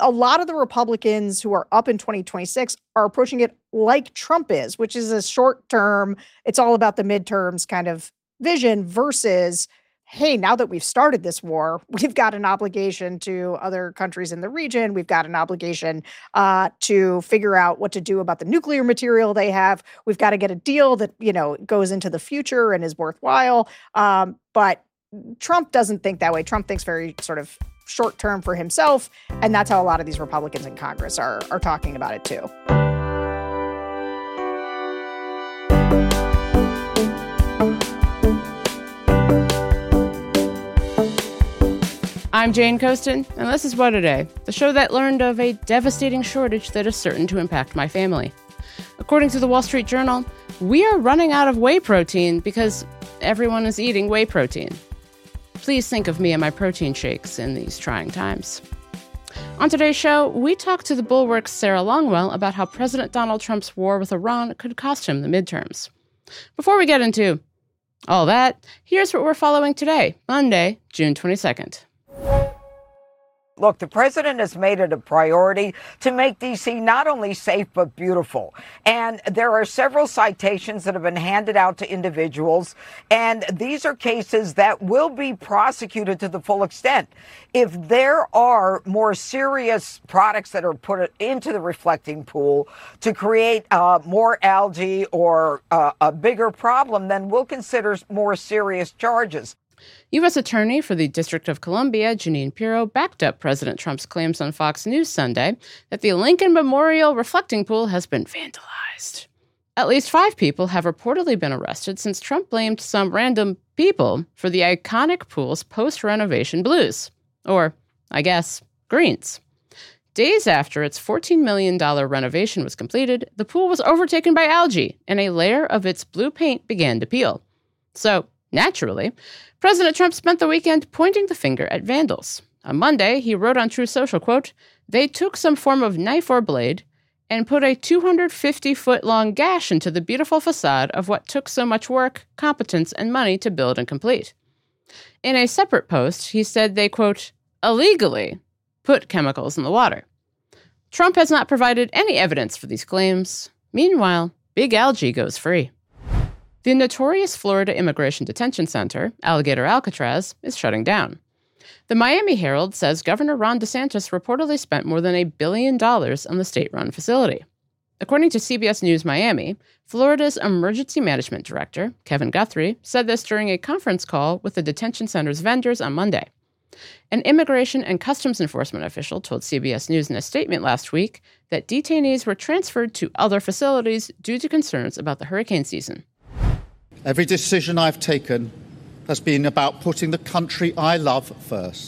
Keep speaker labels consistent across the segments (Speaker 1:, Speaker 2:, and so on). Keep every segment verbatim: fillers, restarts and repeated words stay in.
Speaker 1: a lot of the Republicans who are up in twenty twenty-six are approaching it like Trump is, which is a short term, it's all about the midterms kind of vision versus, hey, now that we've started this war, we've got an obligation to other countries in the region. We've got an obligation uh, to figure out what to do about the nuclear material they have. We've got to get a deal that, you know, goes into the future and is worthwhile. Um, but Trump doesn't think that way. Trump thinks very sort of short term for himself. And that's how a lot of these Republicans in Congress are, are talking about it, too.
Speaker 2: I'm Jane Coaston, and this is What A Day, the show that learned of a devastating shortage that is certain to impact my family. According to the Wall Street Journal, we are running out of whey protein because everyone is eating whey protein. Please think of me and my protein shakes in these trying times. On today's show, we talk to the Bulwark's Sarah Longwell about how President Donald Trump's war with Iran could cost him the midterms. Before we get into all that, here's what we're following today, Monday, June twenty-second.
Speaker 3: Look, the president has made it a priority to make D C not only safe, but beautiful. And there are several citations that have been handed out to individuals. And these are cases that will be prosecuted to the full extent. If there are more serious products that are put into the reflecting pool to create uh, more algae or uh, a bigger problem, then we'll consider more serious charges.
Speaker 2: U S Attorney for the District of Columbia, Jeanine Pirro, backed up President Trump's claims on Fox News Sunday that the Lincoln Memorial reflecting pool has been vandalized. At least five people have reportedly been arrested since Trump blamed some random people for the iconic pool's post-renovation blues. Or, I guess, greens. Days after its fourteen million dollars renovation was completed, the pool was overtaken by algae, and a layer of its blue paint began to peel. So, naturally, President Trump spent the weekend pointing the finger at vandals. On Monday, he wrote on Truth Social, quote, "They took some form of knife or blade and put a two hundred fifty foot long gash into the beautiful facade of what took so much work, competence, and money to build and complete." In a separate post, he said they, quote, "illegally put chemicals in the water." Trump has not provided any evidence for these claims. Meanwhile, Big Algae goes free. The notorious Florida Immigration Detention Center, Alligator Alcatraz, is shutting down. The Miami Herald says Governor Ron DeSantis reportedly spent more than a billion dollars on the state-run facility. According to C B S News Miami, Florida's Emergency Management Director, Kevin Guthrie, said this during a conference call with the detention center's vendors on Monday. An Immigration and Customs Enforcement official told C B S News in a statement last week that detainees were transferred to other facilities due to concerns about the hurricane season.
Speaker 4: Every decision I've taken has been about putting the country I love first.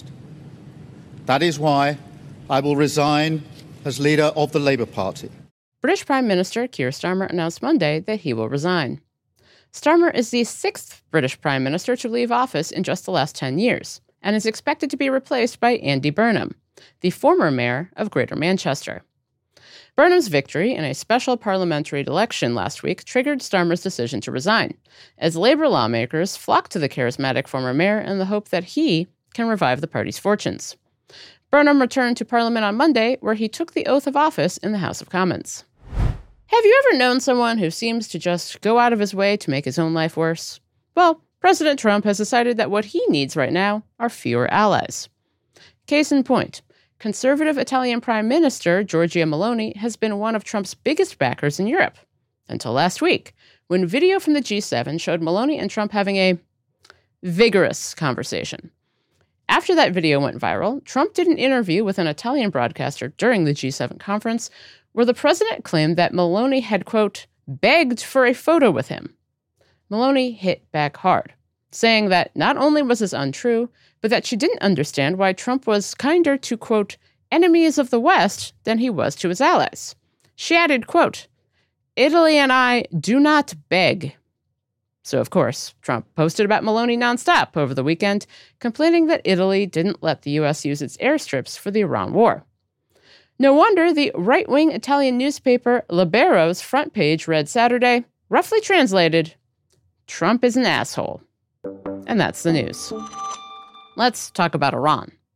Speaker 4: That is why I will resign as leader of the Labour Party.
Speaker 2: British Prime Minister Keir Starmer announced Monday that he will resign. Starmer is the sixth British Prime Minister to leave office in just the last ten years, and is expected to be replaced by Andy Burnham, the former mayor of Greater Manchester. Burnham's victory in a special parliamentary election last week triggered Starmer's decision to resign, as Labour lawmakers flocked to the charismatic former mayor in the hope that he can revive the party's fortunes. Burnham returned to Parliament on Monday, where he took the oath of office in the House of Commons. Have you ever known someone who seems to just go out of his way to make his own life worse? Well, President Trump has decided that what he needs right now are fewer allies. Case in point, conservative Italian Prime Minister Giorgia Meloni has been one of Trump's biggest backers in Europe. Until last week, when video from the G seven showed Meloni and Trump having a vigorous conversation. After that video went viral, Trump did an interview with an Italian broadcaster during the G seven conference where the president claimed that Meloni had, quote, begged for a photo with him. Meloni hit back hard, saying that not only was this untrue, but that she didn't understand why Trump was kinder to, quote, enemies of the West than he was to his allies. She added, quote, Italy and I do not beg. So, of course, Trump posted about Meloni nonstop over the weekend, complaining that Italy didn't let the U S use its airstrips for the Iran war. No wonder the right-wing Italian newspaper Libero's front page read Saturday, roughly translated, Trump is an asshole. And that's the news. Let's talk about Iran.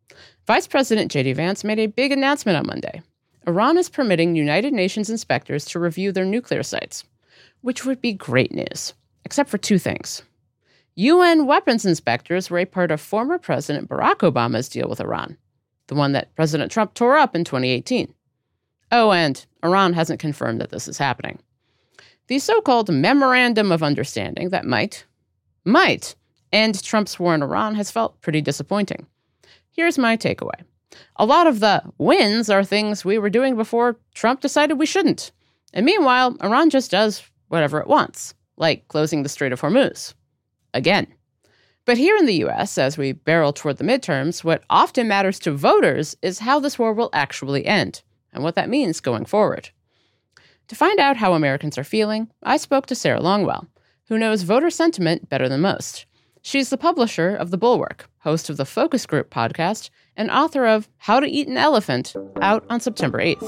Speaker 2: Vice President J D Vance made a big announcement on Monday. Iran is permitting United Nations inspectors to review their nuclear sites, which would be great news, except for two things. U N weapons inspectors were a part of former President Barack Obama's deal with Iran, the one that President Trump tore up in twenty eighteen. Oh, and Iran hasn't confirmed that this is happening. The so-called Memorandum of Understanding that might, might end Trump's war in Iran has felt pretty disappointing. Here's my takeaway. A lot of the wins are things we were doing before Trump decided we shouldn't. And meanwhile, Iran just does whatever it wants, like closing the Strait of Hormuz. Again. But here in the U S, as we barrel toward the midterms, what often matters to voters is how this war will actually end and what that means going forward. To find out how Americans are feeling, I spoke to Sarah Longwell, who knows voter sentiment better than most. She's the publisher of The Bulwark, host of the Focus Group podcast, and author of How to Eat an Elephant, out on September eighth.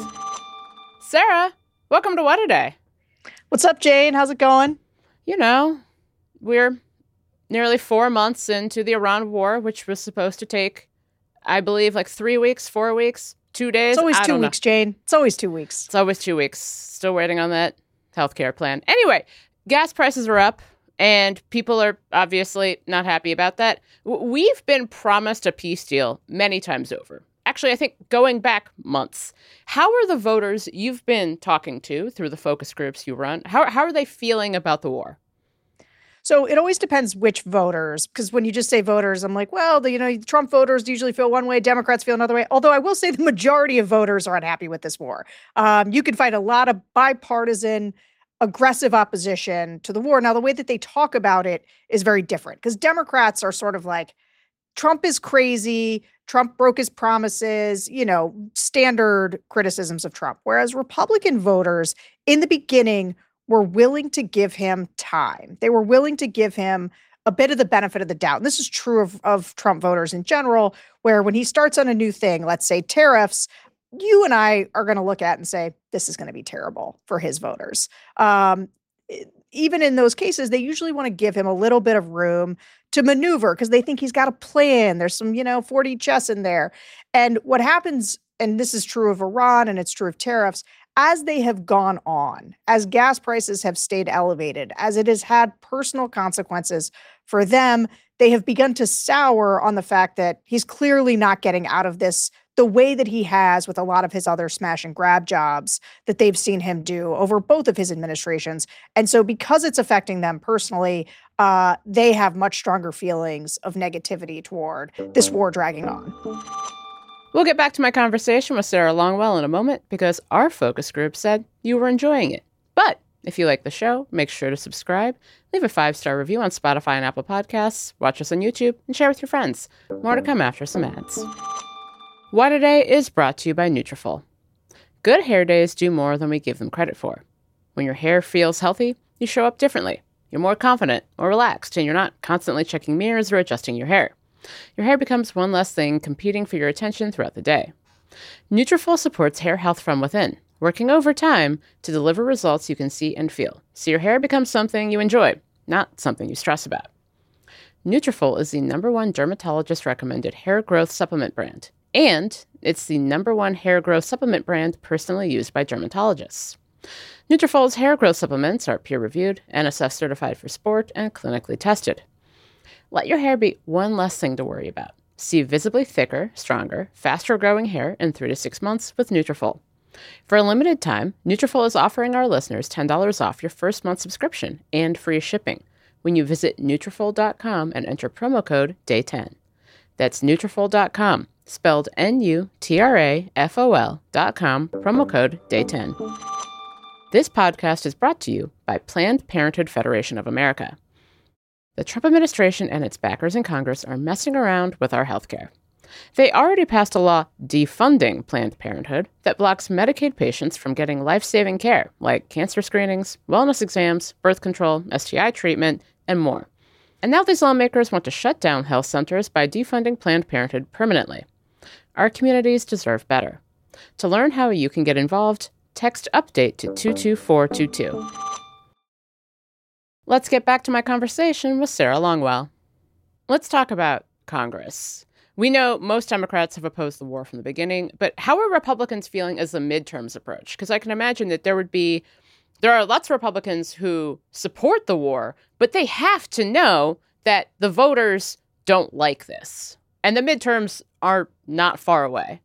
Speaker 2: Sarah, welcome to What A Day.
Speaker 1: What's up, Jane? How's it going?
Speaker 2: You know, we're nearly four months into the Iran war, which was supposed to take, I believe, like three weeks, four weeks, two days.
Speaker 1: It's always
Speaker 2: I
Speaker 1: two
Speaker 2: don't
Speaker 1: weeks,
Speaker 2: know.
Speaker 1: Jane. It's always two weeks.
Speaker 2: It's always two weeks. Still waiting on that healthcare plan. Anyway, gas prices are up, and people are obviously not happy about that. W- We've been promised a peace deal many times over. Actually, I think going back months. How are the voters you've been talking to through the focus groups you run, how, how are they feeling about the war?
Speaker 1: So it always depends which voters, because when you just say voters, I'm like, well, the, you know, Trump voters usually feel one way, Democrats feel another way. Although I will say the majority of voters are unhappy with this war. Um, you can find a lot of bipartisan, aggressive opposition to the war. Now, the way that they talk about it is very different, because Democrats are sort of like, Trump is crazy, Trump broke his promises, you know, standard criticisms of Trump. Whereas Republican voters in the beginning were willing to give him time. They were willing to give him a bit of the benefit of the doubt. And this is true of, of Trump voters in general, where when he starts on a new thing, let's say tariffs, you and I are going to look at and say, this is going to be terrible for his voters. Um, even in those cases, they usually want to give him a little bit of room to maneuver because they think he's got a plan. There's some, you know, four D chess in there. And what happens, and this is true of Iran and it's true of tariffs, as they have gone on, as gas prices have stayed elevated, as it has had personal consequences for them, they have begun to sour on the fact that he's clearly not getting out of this the way that he has with a lot of his other smash and grab jobs that they've seen him do over both of his administrations. And so because it's affecting them personally, uh, they have much stronger feelings of negativity toward this war dragging on.
Speaker 2: We'll get back to my conversation with Sarah Longwell in a moment because our focus group said you were enjoying it. But if you like the show, make sure to subscribe, leave a five-star review on Spotify and Apple Podcasts, watch us on YouTube, and share with your friends. More to come after some ads. What A Day is brought to you by Nutrafol. Good hair days do more than we give them credit for. When your hair feels healthy, you show up differently. You're more confident or relaxed, and you're not constantly checking mirrors or adjusting your hair. Your hair becomes one less thing competing for your attention throughout the day. Nutrafol supports hair health from within, working overtime to deliver results you can see and feel, so your hair becomes something you enjoy, not something you stress about. Nutrafol is the number one dermatologist-recommended hair growth supplement brand, and it's the number one hair growth supplement brand personally used by dermatologists. Nutrafol's hair growth supplements are peer-reviewed, N S F certified for sport, and clinically tested. Let your hair be one less thing to worry about. See visibly thicker, stronger, faster-growing hair in three to six months with Nutrafol. For a limited time, Nutrafol is offering our listeners ten dollars off your first month subscription and free shipping when you visit Nutrafol dot com and enter promo code day ten. That's Nutrafol dot com, spelled N U T R A F O L dot com, promo code day ten. This podcast is brought to you by Planned Parenthood Federation of America. The Trump administration and its backers in Congress are messing around with our healthcare. They already passed a law defunding Planned Parenthood that blocks Medicaid patients from getting life-saving care, like cancer screenings, wellness exams, birth control, S T I treatment, and more. And now these lawmakers want to shut down health centers by defunding Planned Parenthood permanently. Our communities deserve better. To learn how you can get involved, text UPDATE to two two four two two. Let's get back to my conversation with Sarah Longwell. Let's talk about Congress. We know most Democrats have opposed the war from the beginning, but how are Republicans feeling as the midterms approach? Because I can imagine that there would be, there are lots of Republicans who support the war, but they have to know that the voters don't like this. And the midterms are not far away.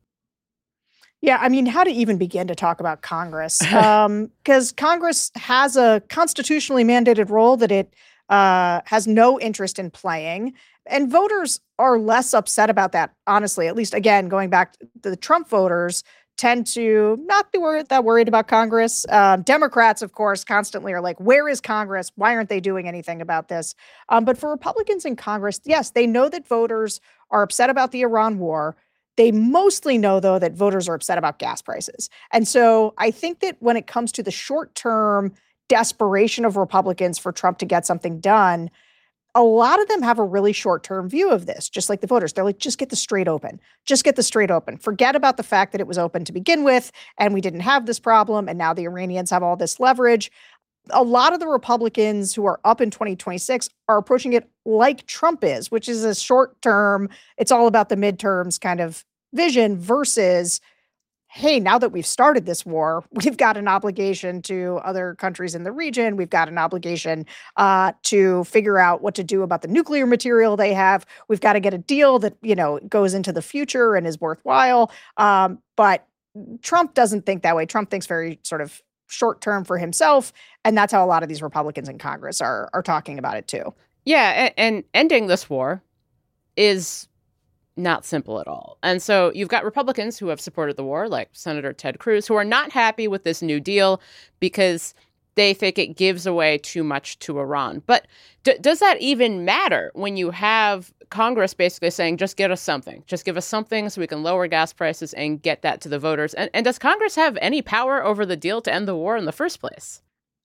Speaker 1: Yeah, I mean, how to even begin to talk about Congress? Um, because Congress has a constitutionally mandated role that it uh, has no interest in playing. And voters are less upset about that, honestly. At least, again, going back to the Trump voters tend to not be worried, that worried about Congress. Um, Democrats, of course, constantly are like, where is Congress? Why aren't they doing anything about this? Um, but for Republicans in Congress, yes, they know that voters are upset about the Iran war. They mostly know, though, that voters are upset about gas prices. And so I think that when it comes to the short-term desperation of Republicans for Trump to get something done, a lot of them have a really short-term view of this, just like the voters. They're like, just get the Strait open. Just get the Strait open. Forget about the fact that it was open to begin with, and we didn't have this problem, and now the Iranians have all this leverage. A lot of the Republicans who are up in twenty twenty-six are approaching it like Trump is, which is a short-term, it's all about the midterms kind of vision versus, hey, now that we've started this war, we've got an obligation to other countries in the region. We've got an obligation uh, to figure out what to do about the nuclear material they have. We've got to get a deal that, you know, goes into the future and is worthwhile. Um, but Trump doesn't think that way. Trump thinks very sort of short term for himself. And that's how a lot of these Republicans in Congress are are talking about it, too.
Speaker 2: Yeah. And, and ending this war is not simple at all. And so you've got Republicans who have supported the war, like Senator Ted Cruz, who are not happy with this new deal because they think it gives away too much to Iran. But d- does that even matter when you have Congress basically saying, just get us something, just give us something so we can lower gas prices and get that to the voters? And, and does Congress have any power over the deal to end the war in the first place?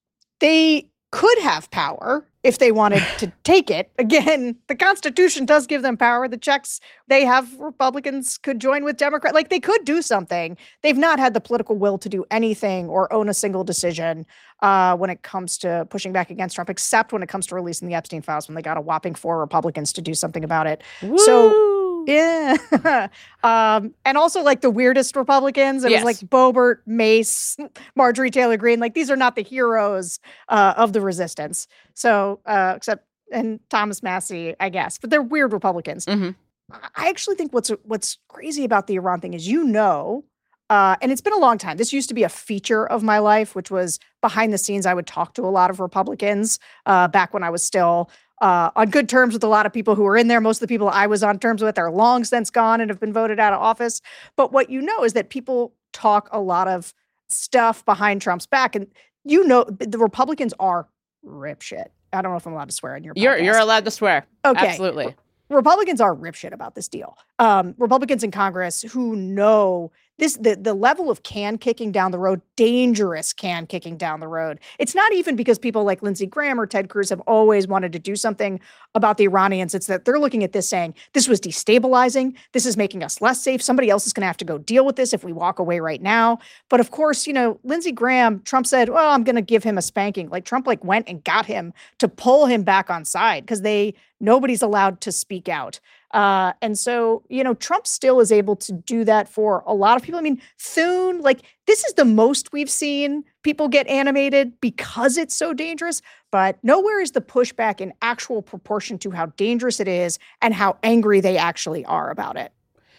Speaker 1: They could have power if they wanted to take it. Again, the Constitution does give them power. The checks they have, Republicans could join with Democrats. Like, they could do something. They've not had the political will to do anything or own a single decision uh, when it comes to pushing back against Trump, except when it comes to releasing the Epstein files, when they got a whopping four Republicans to do something about it.
Speaker 2: Woo!
Speaker 1: So, yeah. um, and also, like, the weirdest Republicans. It
Speaker 2: Yes.
Speaker 1: was like Boebert, Mace, Marjorie Taylor Greene. Like, these are not the heroes uh, of the resistance. So, uh, except, and Thomas Massey, I guess, but they're weird Republicans.
Speaker 2: Mm-hmm.
Speaker 1: I actually think what's what's crazy about the Iran thing is, you know, uh, and it's been a long time. This used to be a feature of my life, which was behind the scenes. I would talk to a lot of Republicans uh, back when I was still uh, on good terms with a lot of people who were in there. Most of the people I was on terms with are long since gone and have been voted out of office. But what you know is that people talk a lot of stuff behind Trump's back. And, you know, the Republicans are rip shit. I don't know if I'm allowed to swear on your podcast.
Speaker 2: You're, you're allowed to swear.
Speaker 1: Okay.
Speaker 2: Absolutely.
Speaker 1: Republicans are rip shit about this deal. Um, Republicans in Congress who know this, the, the level of can kicking down the road, dangerous can kicking down the road. It's not even because people like Lindsey Graham or Ted Cruz have always wanted to do something about the Iranians. It's that they're looking at this saying, this was destabilizing. This is making us less safe. Somebody else is going to have to go deal with this if we walk away right now. But of course, you know, Lindsey Graham, Trump said, well, I'm going to give him a spanking. Like, Trump like went and got him to pull him back on side because they, nobody's allowed to speak out. Uh, and so, you know, Trump still is able to do that for a lot of people. I mean, Thune, like, this is the most we've seen people get animated because it's so dangerous. But nowhere is the pushback in actual proportion to how dangerous it is and how angry they actually are about it.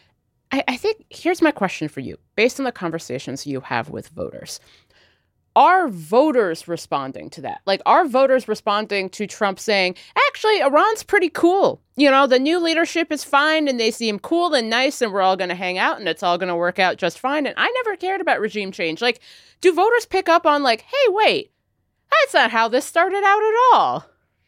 Speaker 2: I, I think here's my question for you, based on the conversations you have with voters. Are voters responding to that? Like, are voters responding to Trump saying, actually, Iran's pretty cool. You know, the new leadership is fine and they seem cool and nice and we're all going to hang out and it's all going to work out just fine. And I never cared about regime change. Like, do voters pick up on like, hey, wait, that's not how this started out at all?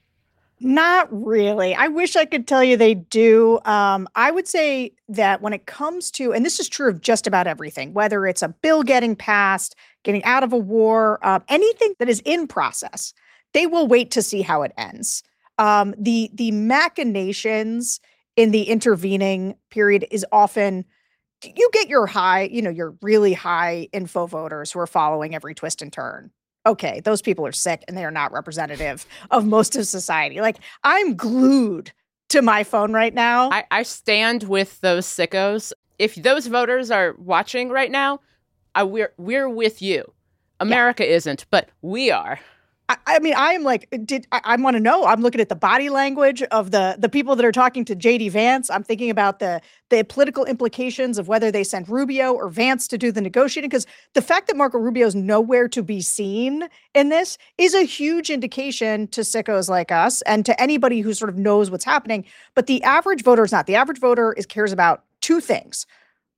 Speaker 1: Not really. I wish I could tell you they do. Um, I would say that when it comes to, and this is true of just about everything, whether it's a bill getting passed, getting out of a war, uh, anything that is in process, they will wait to see how it ends. Um, the the machinations in the intervening period is often, you get your high, you know, your really high info voters who are following every twist and turn. Okay, those people are sick and they are not representative of most of society. Like, I'm glued to my phone right now.
Speaker 2: I, I stand with those sickos. If those voters are watching right now, I, we're we're with you. America yeah. isn't, but we are.
Speaker 1: I, I mean, I am like, did I, I want to know? I'm looking at the body language of the the people that are talking to J D Vance. I'm thinking about the the political implications of whether they sent Rubio or Vance to do the negotiating, because the fact that Marco Rubio is nowhere to be seen in this is a huge indication to sickos like us and to anybody who sort of knows what's happening. But the average voter is not. The average voter is cares about two things.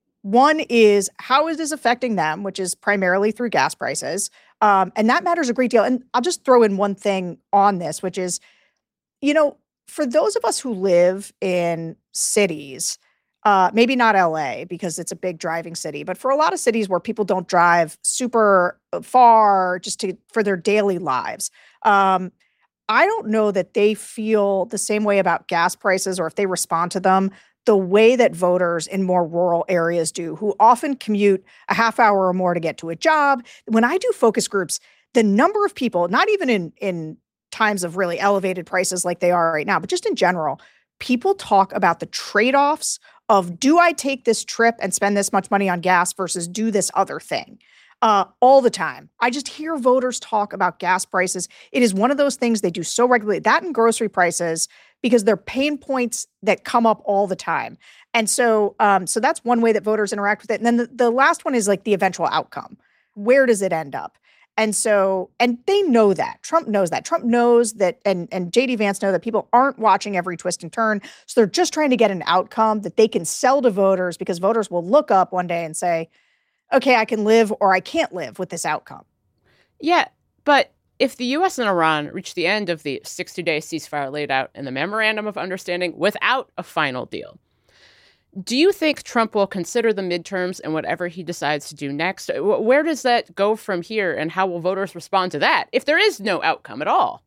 Speaker 1: One is how is this affecting them, which is primarily through gas prices. Um, and that matters a great deal. And I'll just throw in one thing on this, which is, you know, for those of us who live in cities, uh, maybe not L A because it's a big driving city, but for a lot of cities where people don't drive super far just to for their daily lives, um, I don't know that they feel the same way about gas prices or if they respond to them the way that voters in more rural areas do, who often commute a half hour or more to get to a job. When I do focus groups, the number of people, not even in, in times of really elevated prices like they are right now, but just in general, people talk about the trade-offs of, do I take this trip and spend this much money on gas versus do this other thing? Uh, all the time. I just hear voters talk about gas prices. It is one of those things they do so regularly. That and grocery prices, because they're pain points that come up all the time. And so um, so that's one way that voters interact with it. And then the, the last one is like the eventual outcome. Where does it end up? And so, and they know that. Trump knows that. Trump knows that, and, and J D Vance know that people aren't watching every twist and turn. So they're just trying to get an outcome that they can sell to voters, because voters will look up one day and say, okay, I can live or I can't live with this outcome.
Speaker 2: Yeah, but if the U S and Iran reach the end of the sixty-day ceasefire laid out in the Memorandum of Understanding without a final deal, do you think Trump will consider the midterms and whatever he decides to do next? Where does that go from here, and how will voters respond to that if there is no outcome at all?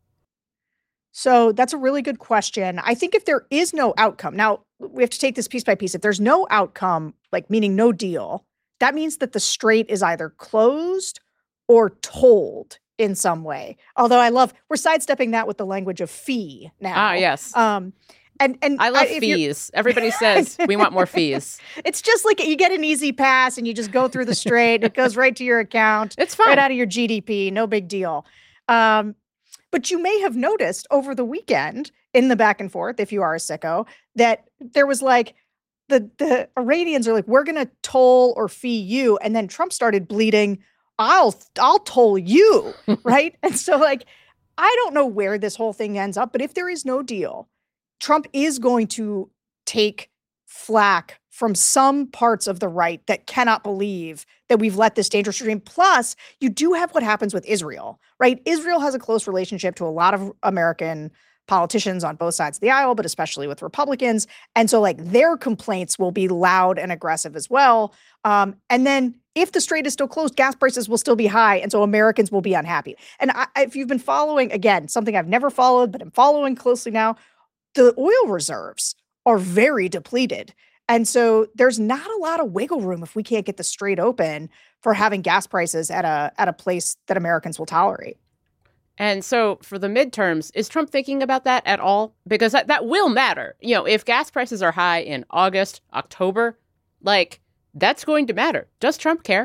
Speaker 1: So that's a really good question. I think if there is no outcome, now we have to take this piece by piece. If there's no outcome, like meaning no deal, that means that the strait is either closed or told in some way. Although I love, we're sidestepping that with the language of fee now.
Speaker 2: Ah, yes.
Speaker 1: Um, and and
Speaker 2: I love I, fees. Everybody says we want more fees.
Speaker 1: It's just like you get an easy pass and you just go through the strait. It goes right to your account.
Speaker 2: It's fine.
Speaker 1: Right out of your G D P. No big deal. Um, but you may have noticed over the weekend in the back and forth, if you are a sicko, that there was like, The, the Iranians are like, we're going to toll or fee you. And then Trump started bleeding, I'll, I'll toll you, right? And so like, I don't know where this whole thing ends up, but if there is no deal, Trump is going to take flack from some parts of the right that cannot believe that we've let this dangerous regime. Plus, you do have what happens with Israel, right? Israel has a close relationship to a lot of American politicians on both sides of the aisle, but especially with Republicans. And so like their complaints will be loud and aggressive as well. Um, and then if the strait is still closed, gas prices will still be high. And so Americans will be unhappy. And I, if you've been following, again, something I've never followed, but I'm following closely now, the oil reserves are very depleted. And so there's not a lot of wiggle room if we can't get the strait open for having gas prices at a at a place that Americans will tolerate.
Speaker 2: And so for the midterms, is Trump thinking about that at all? Because that, that will matter. You know, if gas prices are high in August, October, like that's going to matter. Does Trump care?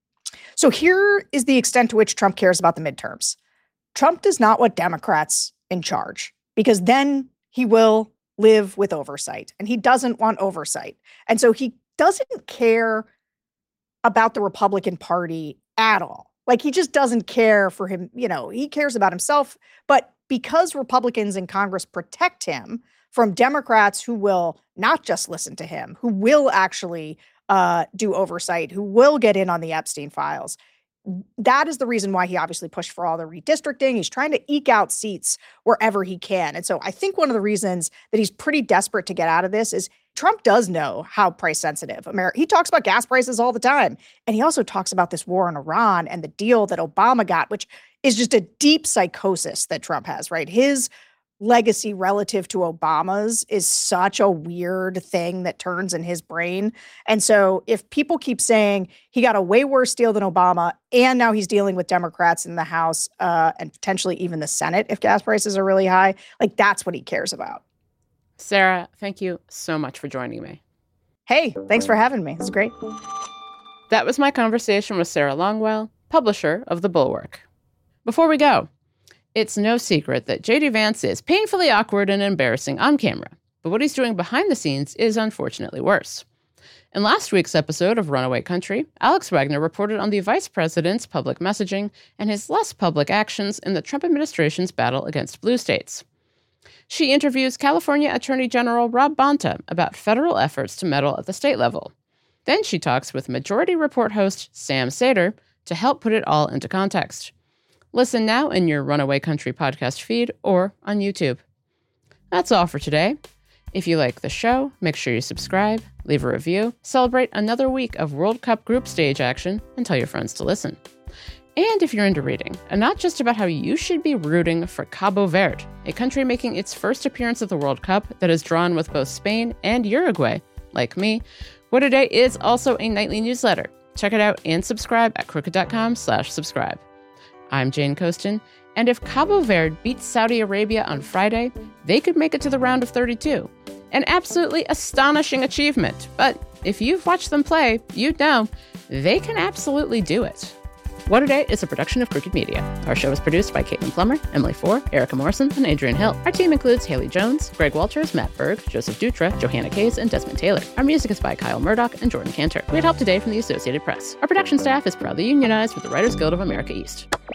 Speaker 1: So here is the extent to which Trump cares about the midterms. Trump does not want Democrats in charge, because then he will live with oversight, and he doesn't want oversight. And so he doesn't care about the Republican Party at all. Like he just doesn't care for him. You know, he cares about himself. But because Republicans in Congress protect him from Democrats who will not just listen to him, who will actually uh, do oversight, who will get in on the Epstein files, that is the reason why he obviously pushed for all the redistricting. He's trying to eke out seats wherever he can. And so I think one of the reasons that he's pretty desperate to get out of this is Trump does know how price sensitive America. He talks about gas prices all the time. And he also talks about this war in Iran and the deal that Obama got, which is just a deep psychosis that Trump has, right? His legacy relative to Obama's is such a weird thing that turns in his brain. And so if people keep saying he got a way worse deal than Obama, and now he's dealing with Democrats in the House uh, and potentially even the Senate if gas prices are really high, like that's what he cares about.
Speaker 2: Sarah, thank you so much for joining me.
Speaker 1: Hey, thanks for having me. It's great.
Speaker 2: That was my conversation with Sarah Longwell, publisher of The Bulwark. Before we go, it's no secret that J D Vance is painfully awkward and embarrassing on camera, but what he's doing behind the scenes is unfortunately worse. In last week's episode of Runaway Country, Alex Wagner reported on the vice president's public messaging and his less public actions in the Trump administration's battle against blue states. She interviews California Attorney General Rob Bonta about federal efforts to meddle at the state level. Then she talks with Majority Report host Sam Seder to help put it all into context. Listen now in your Runaway Country podcast feed or on YouTube. That's all for today. If you like the show, make sure you subscribe, leave a review, celebrate another week of World Cup group stage action, and tell your friends to listen. And if you're into reading, and not just about how you should be rooting for Cabo Verde, a country making its first appearance at the World Cup that is drawn with both Spain and Uruguay, like me, What A Day is also a nightly newsletter. Check it out and subscribe at crooked.com slash subscribe. I'm Jane Coaston, and if Cabo Verde beats Saudi Arabia on Friday, they could make it to the round of thirty-two. An absolutely astonishing achievement, but if you've watched them play, you'd know they can absolutely do it. What A Day is a production of Crooked Media. Our show is produced by Caitlin Plummer, Emily Four, Erica Morrison, and Adrian Hill. Our team includes Haley Jones, Greg Walters, Matt Berg, Joseph Dutra, Johanna Case, and Desmond Taylor. Our music is by Kyle Murdoch and Jordan Cantor. We had help today from the Associated Press. Our production staff is proudly unionized with the Writers Guild of America East.